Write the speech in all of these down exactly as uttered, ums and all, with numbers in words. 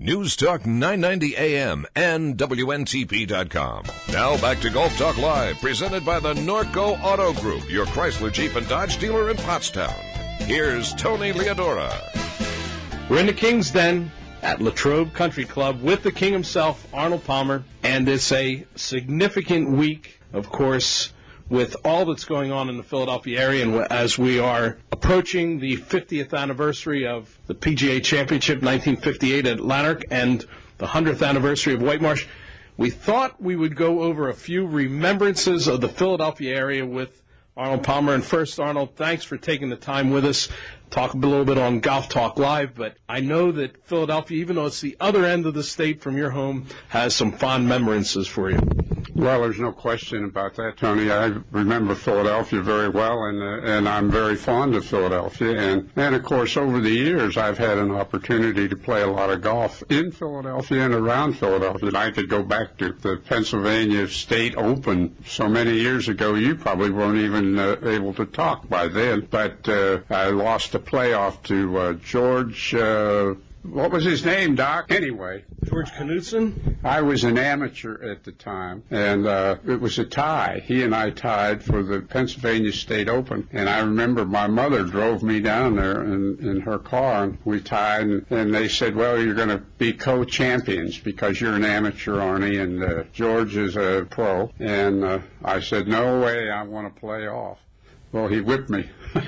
News Talk nine ninety A M and W N T P dot com. Now back to Golf Talk Live, presented by the Norco Auto Group, your Chrysler, Jeep, and Dodge dealer in Pottstown. Here's Tony Leodora. We're in the King's Den at Latrobe Country Club with the King himself, Arnold Palmer, and it's a significant week, of course, with all that's going on in the Philadelphia area, and as we are approaching the fiftieth anniversary of the P G A Championship nineteen fifty-eight at Lanark and the one hundredth anniversary of White Marsh, we thought we would go over a few remembrances of the Philadelphia area with Arnold Palmer. And first, Arnold, thanks for taking the time with us. Talk a little bit on Golf Talk Live, but I know that Philadelphia, even though it's the other end of the state from your home, has some fond remembrances for you. Well, there's no question about that, Tony. I remember Philadelphia very well, and uh, and I'm very fond of Philadelphia. And, and, of course, over the years, I've had an opportunity to play a lot of golf in Philadelphia and around Philadelphia. And I could go back to the Pennsylvania State Open so many years ago, you probably weren't even uh, able to talk by then. But uh, I lost a playoff to uh, George... Uh, What was his name, Doc? Anyway. George Knudsen? I was an amateur at the time, and uh, it was a tie. He and I tied for the Pennsylvania State Open, and I remember my mother drove me down there in, in her car, and we tied, and, and they said, well, you're going to be co-champions because you're an amateur, Arnie, and uh, George is a pro. And uh, I said, no way, I want to play off. Well, he whipped me.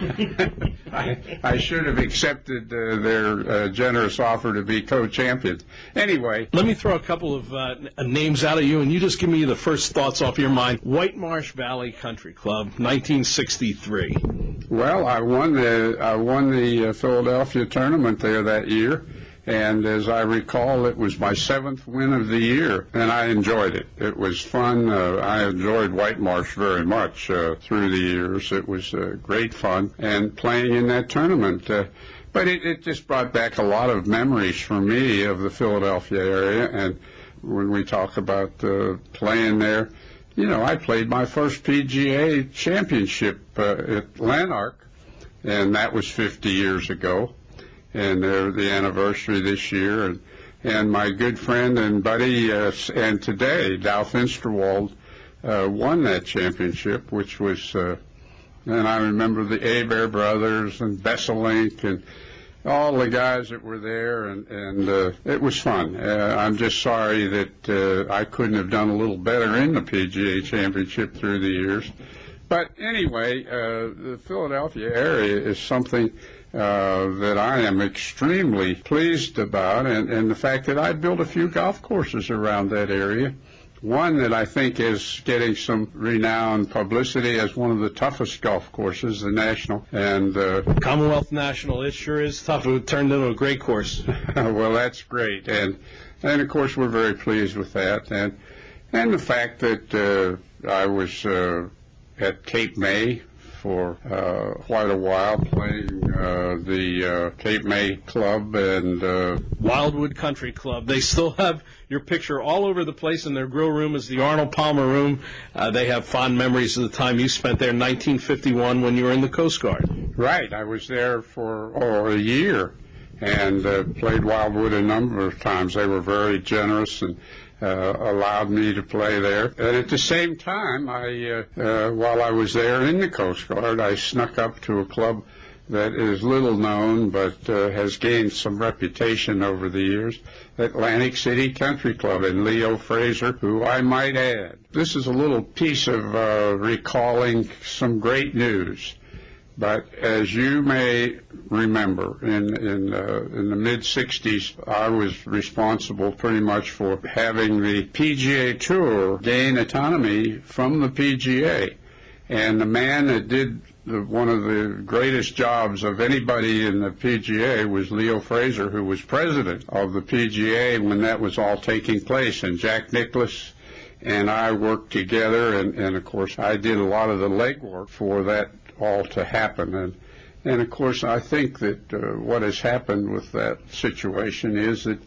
I, I should have accepted uh, their uh, generous offer to be co-champions. Anyway. Let me throw a couple of uh, names out at you, and you just give me the first thoughts off your mind. White Marsh Valley Country Club, nineteen sixty-three. Well, I won the, I won the uh, Philadelphia tournament there that year. And as I recall, it was my seventh win of the year, and I enjoyed it. It was fun. Uh, I enjoyed White Marsh very much uh, through the years. It was uh, great fun, and playing in that tournament. Uh, but it, it just brought back a lot of memories for me of the Philadelphia area. And when we talk about uh, playing there, you know, I played my first P G A championship uh, at Lanark, and that was fifty years ago. And they're the anniversary this year, and, and my good friend and buddy, uh, and today, Dow Finsterwald, uh, won that championship, which was, uh, and I remember the Hebert brothers and Besselink and all the guys that were there, and, and uh, it was fun. Uh, I'm just sorry that uh, I couldn't have done a little better in the P G A championship through the years. But anyway, uh, the Philadelphia area is something Uh, that I am extremely pleased about, and, and the fact that I built a few golf courses around that area. One that I think is getting some renowned publicity as one of the toughest golf courses, the National. And uh, Commonwealth National, it sure is tough. It turned into a great course. Well, that's great. And, and, of course, we're very pleased with that. And, and the fact that uh, I was uh, at Cape May for uh, quite a while, playing uh, the uh, Cape May Club and uh, Wildwood Country Club. They still have your picture all over the place, and their grill room is the Arnold Palmer Room. Uh, they have fond memories of the time you spent there in nineteen fifty-one when you were in the Coast Guard. Right. I was there for oh, a year and uh, played Wildwood a number of times. They were very generous and Uh, allowed me to play there. And at the same time, I, uh, uh, while I was there in the Coast Guard, I snuck up to a club that is little known but uh, has gained some reputation over the years, Atlantic City Country Club, and Leo Fraser, who I might add. This is a little piece of uh, recalling some great news. But as you may remember, in in, uh, in the mid sixties, I was responsible pretty much for having the P G A Tour gain autonomy from the P G A. And the man that did the, one of the greatest jobs of anybody in the P G A was Leo Fraser, who was president of the P G A when that was all taking place. And Jack Nicklaus and I worked together, and, and of course, I did a lot of the legwork for that all to happen. And, and of course, I think that uh, what has happened with that situation is that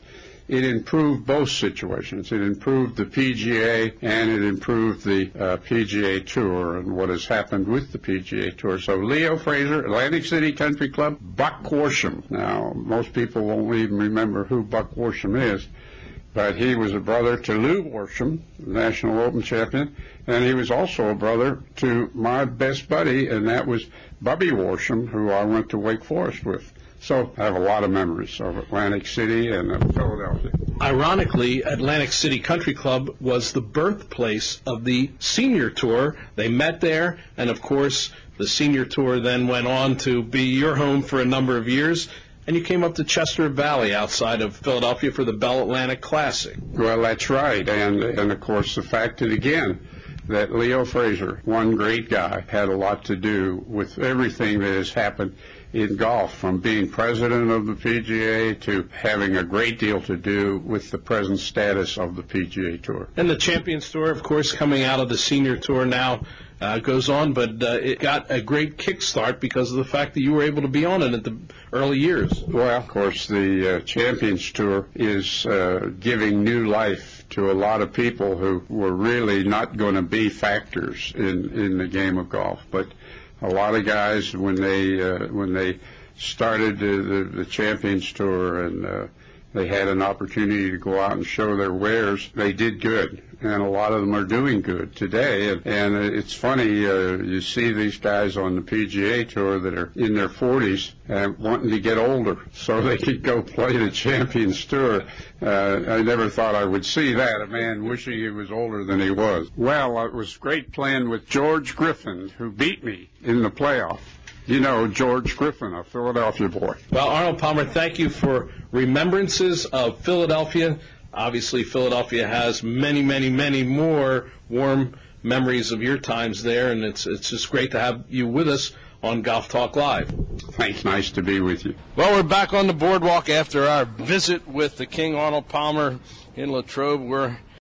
it improved both situations. It improved the P G A and it improved the uh, P G A Tour and what has happened with the P G A Tour. So Leo Frazier, Atlantic City Country Club, Buck Worsham. Now, most people won't even remember who Buck Worsham is, but he was a brother to Lou Worsham, National Open champion, and he was also a brother to my best buddy, and that was Bubby Worsham, who I went to Wake Forest with. So I have a lot of memories of Atlantic City and of Philadelphia. Ironically, Atlantic City Country Club was the birthplace of the Senior Tour. They met there, and of course, the Senior Tour then went on to be your home for a number of years, and you came up to Chester Valley outside of Philadelphia for the Bell Atlantic Classic. Well, that's right, and, and of course, the fact that, again, that Leo Frazier, one great guy, had a lot to do with everything that has happened in golf, from being president of the P G A to having a great deal to do with the present status of the P G A Tour. And the Champions Tour, of course, coming out of the Senior Tour now uh, goes on, but uh, it got a great kickstart because of the fact that you were able to be on it at the early years. Well, of course, the uh, Champions Tour is uh, giving new life to a lot of people who were really not going to be factors in, in the game of golf. But a lot of guys, when they uh, when they started the, the, the Champions Tour and uh, they had an opportunity to go out and show their wares, they did good. And a lot of them are doing good today. And, and it's funny, uh, you see these guys on the P G A Tour that are in their forties and wanting to get older so they could go play the Champions Tour. Uh, I never thought I would see that, a man wishing he was older than he was. Well, it was great playing with George Griffin, who beat me in the playoff. You know, George Griffin, a Philadelphia boy. Well, Arnold Palmer, thank you for remembrances of Philadelphia. Obviously, Philadelphia has many, many, many more warm memories of your times there, and it's it's just great to have you with us on Golf Talk Live. Thanks. Nice to be with you. Well, we're back on the boardwalk after our visit with the King Arnold Palmer in Latrobe. We're